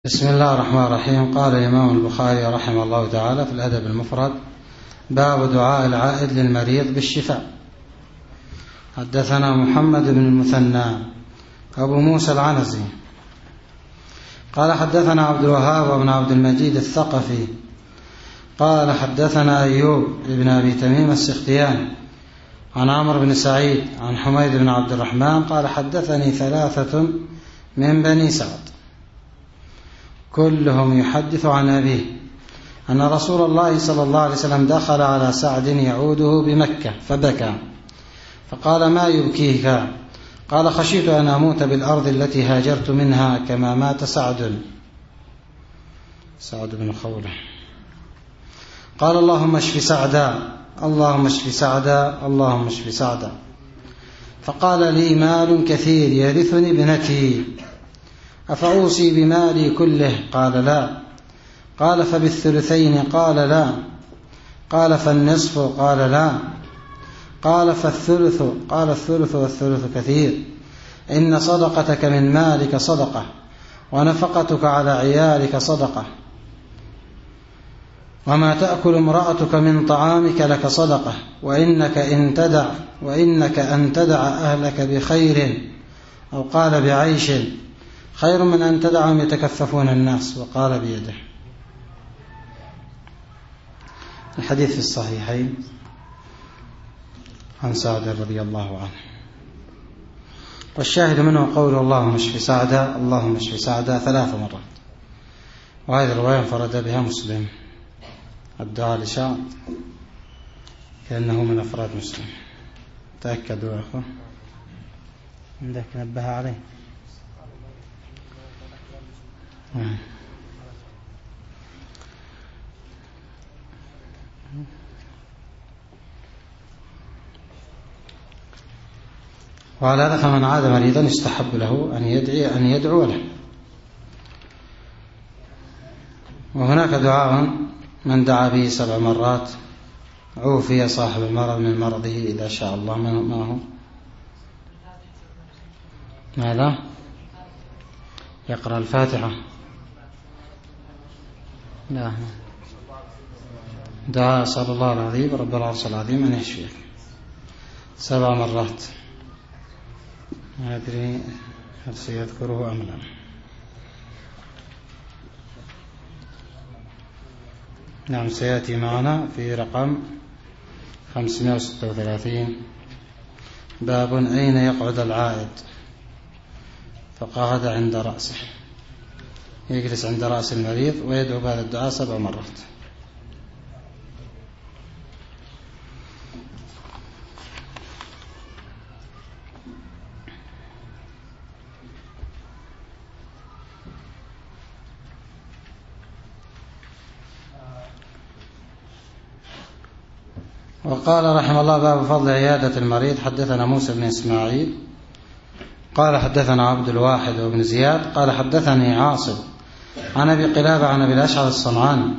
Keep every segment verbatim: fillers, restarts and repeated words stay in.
بسم الله الرحمن الرحيم. قال الإمام البخاري رحمه الله تعالى في الأدب المفرد: باب دعاء العائد للمريض بالشفاء. حدثنا محمد بن المثنى أبو موسى العنزي قال حدثنا عبد الوهاب بن عبد المجيد الثقفي قال حدثنا أيوب بن أبي تميم السختياني عن عمرو بن سعيد عن حميد بن عبد الرحمن قال حدثني ثلاثة من بني سعد كلهم يحدث عن أبيه أن رسول الله صلى الله عليه وسلم دخل على سعد يعوده بمكة فبكى فقال: ما يبكيك؟ قال: خشيت أن أموت بالأرض التي هاجرت منها كما مات سعد سعد بن خولة. قال: اللهم اشف سعدا، اللهم اشف سعدا، اللهم اشف سعدا. فقال: لي مال كثير يرثني ابنتي، أفأوصي بمالي كله؟ قال: لا. قال: فبالثلثين؟ قال: لا. قال: فالنصف؟ قال: لا. قال: فالثلث؟ قال: الثلث والثلث كثير. إن صدقتك من مالك صدقة، ونفقتك على عيالك صدقة، وما تأكل امرأتك من طعامك لك صدقة، وإنك إن تدع وإنك أن تدع أهلك بخير، أو قال بعيش، خير من أن تدعهم يتكففون الناس، وقال بيده. الحديث في الصحيحين عن سعد رضي الله عنه، والشاهد منه قول اللهم اشف سعدا، اللهم اشف سعدا ثلاث مرات، وهذه الرواية انفرد بها مسلم. الدعاء لسعد كأنه من أفراد مسلم. تأكدوا يا أخوة، عندك نبه عليه. وعلى هذا فمن عاد مريضا يستحب له أن يدعي أن يدعو له. وهناك دعاء من دعا به سبع مرات عوفي صاحب المرض من مرضه إذا شاء الله. ما هو؟ ماذا؟ يقرأ الفاتحة؟ لا. دعاء صلى الله العظيم رب العرش العظيم أن يشفيك سبع مرات. ما أدري هل سيذكره أم لا. نعم، سيأتي معنا في رقم خمسمائة وستة وثلاثين. باب أين يقعد العائد؟ فقعد عند رأسه، يجلس عند رأس المريض ويدعو بهذا الدعاء سبع مرات. وقال رحمه الله: باب فضل عيادة المريض. حدثنا موسى بن إسماعيل قال حدثنا عبد الواحد وابن زياد قال حدثني عاصم عن أبي قلابة عن أبي الأشعث الصنعاني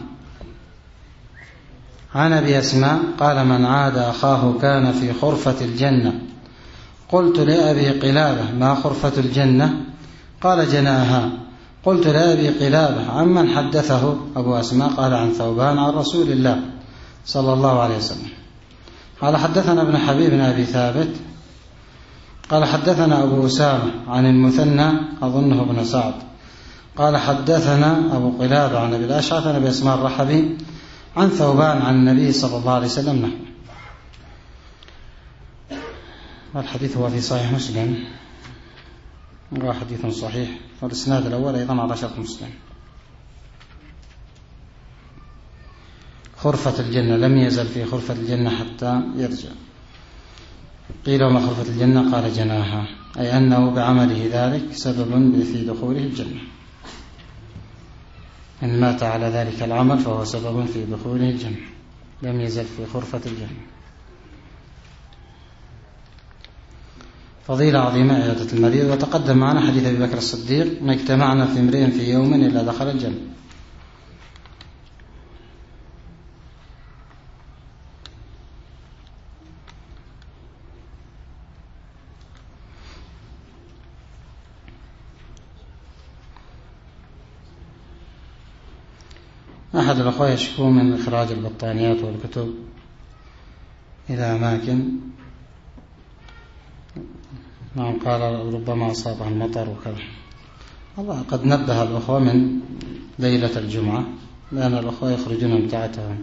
عن أبي أسماء قال: من عاد أخاه كان في خرفة الجنة. قلت لأبي قلابة: ما خرفة الجنة؟ قال: جناها. قلت لأبي قلابة: عمن حدثه أبو أسماء؟ قال: عن ثوبان عن رسول الله صلى الله عليه وسلم. قال حدثنا ابن حبيب بن أبي ثابت قال حدثنا أبو أسامة عن المثنى أظنه ابن سعد قال حدثنا أبو قلابة عن أبي الأشعث عن أبي أسماء الرحبي عن ثوبان عن النبي صلى الله عليه وسلم نحو. والحديث هو في صحيح مسلم، هو حديث صحيح، والإسناد الأول أيضا على شرط مسلم. خرفة الجنة، لم يزل في خرفة الجنة حتى يرجع. قيل: وما خرفة الجنة؟ قال: جناها، أي أنه بعمله ذلك سبب في دخوله الجنة. إن مات على ذلك العمل فهو سبب في دخوله الجنة، لم يزل في خرفة الجنة. فضيلة عظيمة عيادة المريض. وتقدم معنا حديث أبي بكر الصديق: ما اجتمعنا في امرئ في يوم إلا دخل الجنة. أحد الأخوة يشكو من إخراج البطانيات والكتب إلى أماكن، نعم قال ربما أصابها المطر وكذا. الله قد نبه الأخوة من ليلة الجمعة، لأن الأخوة يخرجون امتعتهم،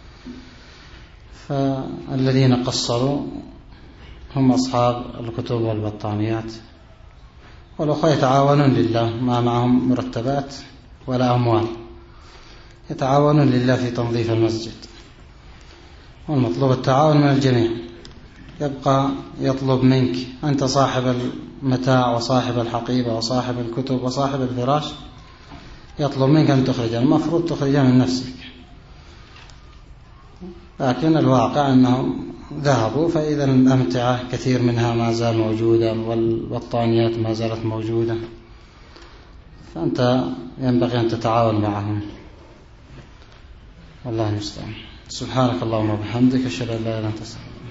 فالذين قصروا هم أصحاب الكتب والبطانيات، والأخوة يتعاونون لله، ما معهم مرتبات ولا أموال، يتعاونون لله في تنظيف المسجد، والمطلوب التعاون من الجميع. يبقى يطلب منك أنت صاحب المتاع وصاحب الحقيبة وصاحب الكتب وصاحب الفراش، يطلب منك أن تخرجها، المفروض تخرجها من نفسك، لكن الواقع أنهم ذهبوا، فإذا الأمتعة كثير منها ما زال موجودة والبطانيات ما زالت موجودة، فأنت ينبغي أن تتعاون معهم، والله المستعان. سبحانك اللهم وبحمدك، أشهد أن لا إله إلا أنت.